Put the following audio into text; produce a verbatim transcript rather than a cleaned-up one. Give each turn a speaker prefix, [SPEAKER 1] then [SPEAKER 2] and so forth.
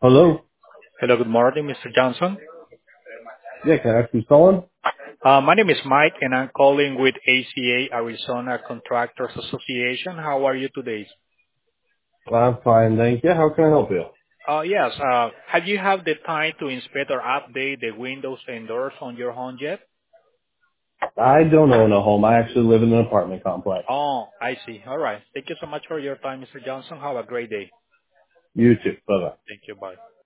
[SPEAKER 1] Hello?
[SPEAKER 2] Hello, good morning, Mister Johnson.
[SPEAKER 1] Yeah, can I ask who's calling?
[SPEAKER 2] Uh, my name is Mike, and I'm calling with A C A Arizona Contractors Association. How are you today?
[SPEAKER 1] I'm fine, thank you. How can I help you?
[SPEAKER 2] Uh, yes, uh, have you had the time to inspect or update the windows and doors on your home yet?
[SPEAKER 1] I don't own a home. I actually live in an apartment complex.
[SPEAKER 2] Oh, I see. All right. Thank you so much for your time, Mister Johnson. Have a great day.
[SPEAKER 1] You too. Bye-bye.
[SPEAKER 2] Thank you. Bye.